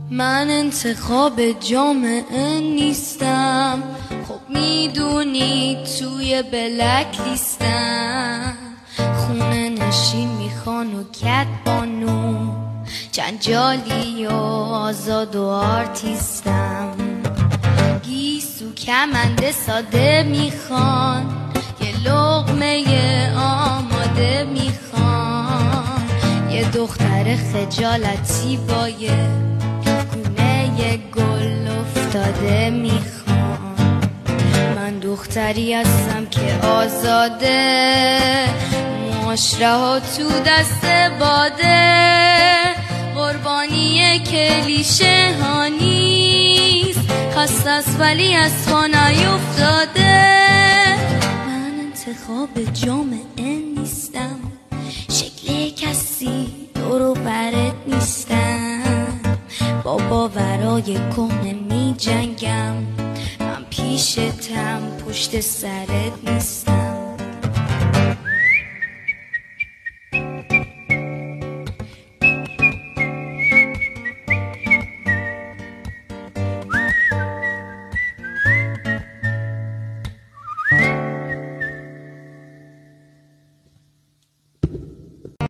من انتخاب جامعه نیستم، خب میدونی توی بلک لیستم. خونه نشین میخوان و کت بانو، جنجالی و آزاد و آرتیستم. گیسو کمنده ساده میخوان، یه لقمه آماده میخوان. یه دختر خجالتی با یه گونه گل افتاده میخوان. من دختری هستم که آزاده، معاشره ها تو دست باده. قربانی کلیشه ها نیست، خسته است ولی از پا نیفتاده. من انتخاب جامعه نیستم، شکل کسی دور و برت نیستم. با باورای کهنه می جنگم، من پیشتم پشت سرت نیستم.